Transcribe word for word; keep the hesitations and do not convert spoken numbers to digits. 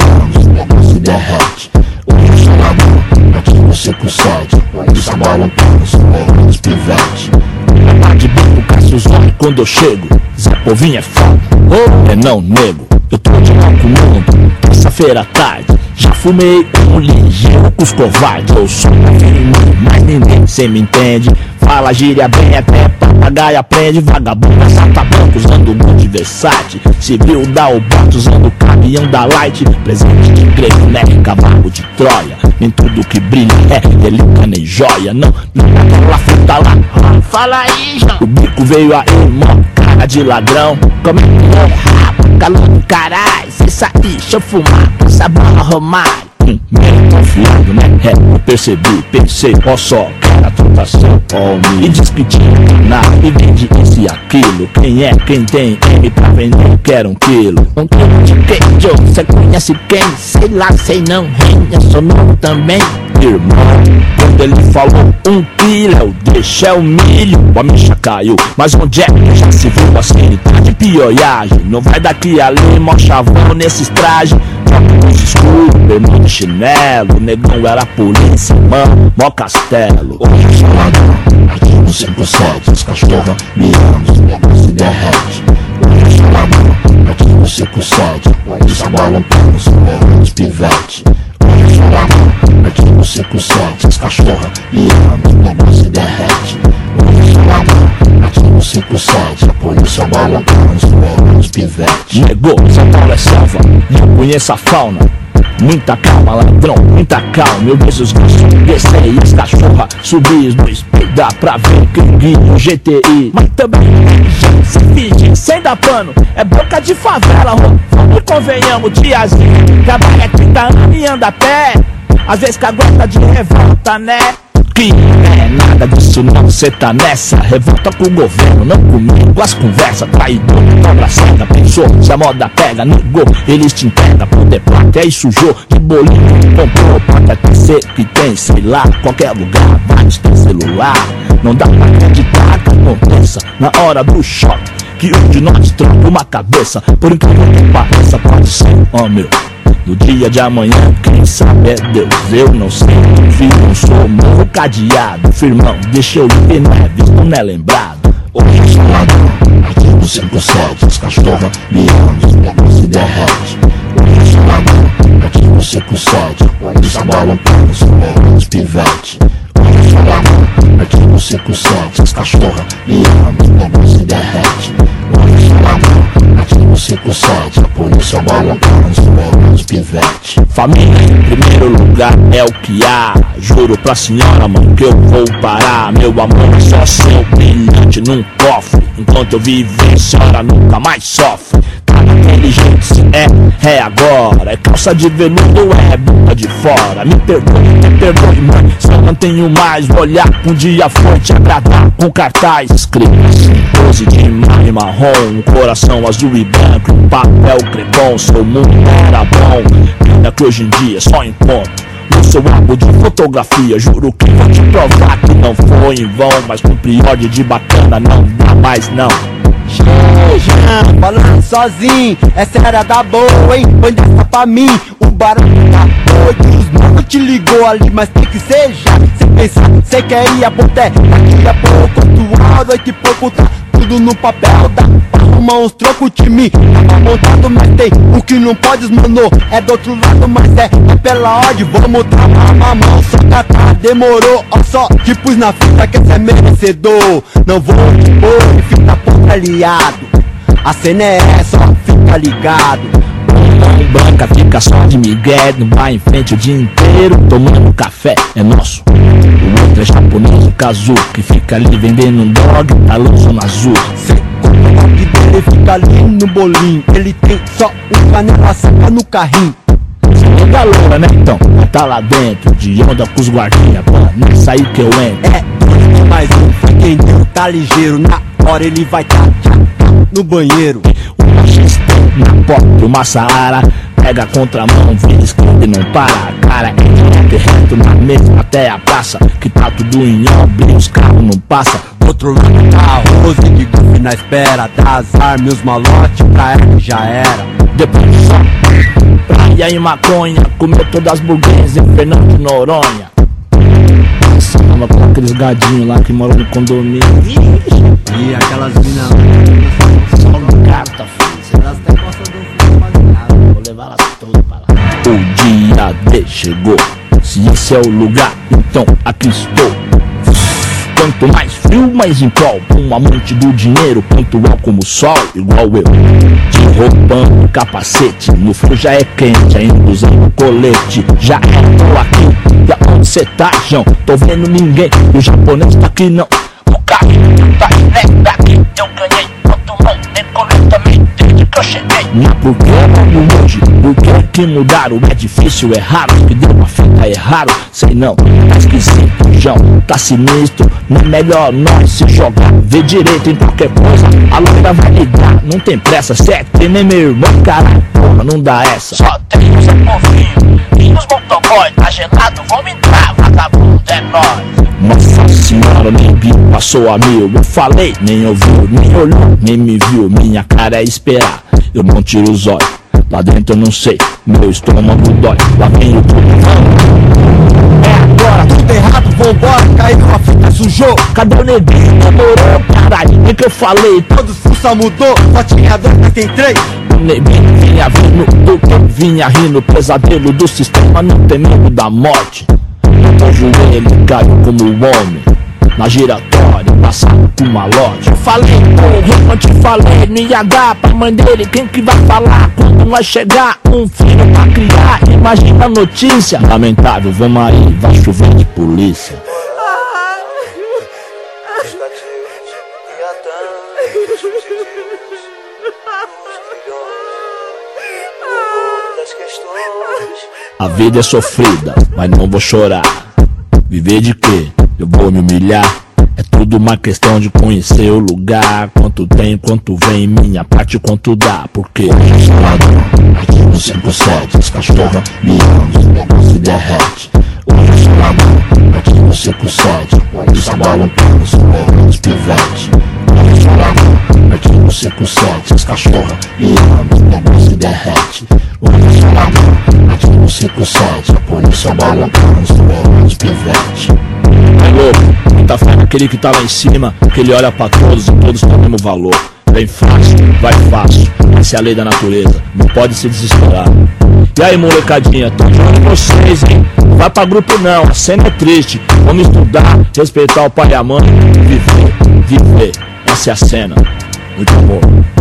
mianos, o negócio se derrete. Hoje eu sou ladrão, aqui você consegue. Isso bola para os meus pivete. Tá de bico, caça os olhos quando eu chego. Zé Povinho é foda, ou é não nego. Eu tô de mal com o mundo, terça-feira à tarde. Já fumei um ligeiro com os covardes. Eu sou firme, mas ninguém cê me entende. Fala gíria bem, até papagaio aprende. Vagabundo assalta banco usando um de Versace. Civil dá o bote usando o caminhão da Light. Presente de grego, né? Cavalo de Troia. Nem tudo que brilha é relíquia nem joia. Não, não tá lá, fruta lá. Fala aí, João. O bico veio aí, mó cara de ladrão. Como é que é, rabo, calor do caralho. Cê sair, deixa eu fumar, essa bola Romário. Hum, meio confiado, né? É, eu percebi, pensei, ó só, cara, trotação, ó me. E diz que tinha nada, e vende isso e aquilo. Quem é, quem tem M pra vender, quer um quilo. Um quilo de queijo, cê conhece quem? Sei lá, sei não, rei, eu sou novo também. Irmão, quando ele falou um quilo, eu deixei o milho. A micha caiu, mas onde é que já se viu assim? Tá de pioiagem, não vai daqui ali, mó chavão nesses trajes. Óculos escuros, bermuda de chinelo. Negão era polícia, mano, mó castelo. Hoje eu sou ladrão, aqui no cinco sete. As cachorras miando, os negócios se derrete. Hoje eu sou ladrão, aqui no cinco sete. Eles bolam panos, os pivete. Hoje eu sou ladrão, aqui no cinco sete. As cachorras miando, os negócios se derrete. Hoje eu sou ladrão, aqui no cinco sete. A polícia bola panos, os pivete. Negou, São Paulo é selva, e eu conheço a fauna. Muita calma, ladrão, muita calma. Eu vejo os bichos descer e as cachorras subir no espelho. Dá pra ver Cringuinho, G T I. Mas também se finge, sem dar pano. É boca de favela, e convenhamos, tiazinha. Trabalha trinta anos e anda a pé. Às vezes cagueta de revolta, né? Que é nada disso não, cê tá nessa. Revolta com o governo, não comigo. As conversas, traidor, cobra cega. Pensou, se a moda pega, negou. Eles te entregam pro debate, aí sujou de bolinho. Comprou, pode até ser que tem, sei lá. Qualquer lugar, vários tem celular. Não dá pra acreditar que aconteça na hora do choque que um de nós troca uma cabeça. Por incrível que pareça, pode ser, ó meu. No dia de amanhã, quem sabe é Deus, eu não sei. Filho, não sou morro cadeado. Firmão, deixa eu ler, não é visto, não é lembrado. Hoje eu sou ladrão, aqui no cinco sete. As cachorras miando, os negócios se derrete. Hoje eu sou ladrão, aqui no cinco sete. Eles bolam panos, os pivete. Hoje eu sou ladrão, aqui no cinco sete. As cachorras miando, os negócios se derrete. Hoje eu sou ladrão, aqui no cinco sete. A polícia bola panos, os pivete. Família em primeiro lugar é o que há. Juro pra senhora, mãe, que eu vou parar. Meu amor é só seu brilhante num cofre. Enquanto eu viver, a senhora nunca mais sofre. Tá daquele jeito, se é, é agora. É calça de veludo ou é bunda de fora? Me perdoe, me perdoe, mãe, só não tenho mais o olhar. Um dia foi te agradar com cartaz escrito assim, pose de mar marrom, um coração azul e branco, um papel crepom. Seu mundo era bom, ainda que hoje em dia só encontro no seu álbum de fotografia. Juro que vou te provar que não foi em vão, mas cumprir ordem de bacana não dá mais não. Já, falando sozinho, essa era da boa, hein? Põe dessa pra mim, o barulho tá doido. Os mano te ligou ali, mas tem que ser já. Cê pensa, cê quer ir a boté, daqui a pouco, tua noite e pouco tá tudo no papel, dá pra arrumar uns trocos de mim. Tá montado, mas tem o que não pode, mano, é do outro lado, mas é, é pela ordem. Vamos travar a mão, só catar, demorou, ó só, te pus na fita que cê é merecedor. Não vou te pôr, fita porra aliado. A cena é essa, ó, fica ligado. Mão branca fica só de migué, não vai em frente o dia inteiro tomando café, é nosso. O outro é japonês, o Kazu, que fica ali vendendo um dog, tá lanço no azul. Cê compra o dog dele, fica ali no bolinho. Ele tem só um canela seca no carrinho. Cê é galera, né então? Tá lá dentro, de onda com os guardinha, pô, nessa aí que eu entro. É, dois mais um, foi quem deu, tá ligeiro. Na hora ele vai tá, tá, tá no banheiro. Uma X T na porta, uma Saara. Pega a contramão, vira esquerda e não para. A cara é direto e reto na mesma até a praça, que tá tudo em obra e os carros não passam. Do outro lado tá a Rose de golfe na espera. Dá azar, meus malotes pra ela que já era. Depois só pra Via em maconha, comeu todas as burguesas em Fernando de Noronha. Passava com aqueles gadinhos lá que moram no condomínio. E aquelas minas Só no carta, filho. elas até gostam do filme quadrado. Vou levar elas todas para lá. O dia D chegou. Se esse é o lugar, então aqui estou. Quanto mais frio, mais em prol. Um amante do dinheiro, pontual como o sol, igual eu. De roupão, capacete, no frio já é quente, ainda usando colete. Já é, tô aqui, e aonde cê tá, João? Tô vendo ninguém, e o japonês tá aqui não. O carro tá direto daqui, eu ganhei. Quanto não, decolei também, desde que eu cheguei. Mas por que logo hoje? Por que que mudaram? É difícil, é raro, que deu uma fita, é raro. Sei não, tá esquisito, João, tá sinistro. Não é melhor nós se jogar, ver direito em qualquer coisa. A loira vai ligar, não tem pressa, certo? Tem nem meu irmão, caralho, porra, não dá essa. Só tem os povinho e os motoboy, tá gelado, vamos entrar, vagabundo é nóis. Nossa senhora, nem vi, passou a mil. Eu falei, nem ouviu, nem olhou, nem me viu. Minha cara é esperar, eu não tiro os olhos. Lá dentro eu não sei, meu estômago dói. Lá vem o tudo, é agora, Tudo errado, vambora, caiu a fita, sujou. cadê o neguinho? Demorou, caralho, nem que eu falei. Todos fuça mudou, só tinha dois, mas tem três. O neguinho vinha vindo, do que vinha rindo. Pesadelo do sistema, não tem medo da morte. O joelho caiu como um homem na giratória, passado por uma loja. Eu falei, porra, eu te falei, não ia dar pra mãe dele. Quem que vai falar quando vai chegar um filho pra criar? Imagina a notícia. Lamentável, vamos aí, vai chover de polícia. A vida é sofrida, mas não vou chorar. Viver de quê? Eu vou me humilhar. É tudo uma questão de conhecer o lugar. Quanto tem, quanto vem, minha parte, quanto dá. Porque hoje eu sou ladrão, aqui no cinco sete. As cachorras miam, os negócios se derrete. Hoje eu sou ladrão, aqui no cinco sete. Os abalam panos, os pivete. Hoje eu sou ladrão, aqui no cinco sete. As cachorras miam, os negócios se derrete. Hoje eu sou ladrão, aqui no cinco sete. Por isso abalam panos, os pivete. É louco, tá falando aquele que tá lá em cima, que ele olha pra todos e todos têm o mesmo valor. Vem fácil, vai fácil, essa é a lei da natureza, não pode se desesperar. E aí, molecadinha, tô de olho em vocês, hein? Não vai pra grupo não, a cena é triste. Vamos estudar, respeitar o pai e a mãe, viver, viver, essa é a cena. Muito amor.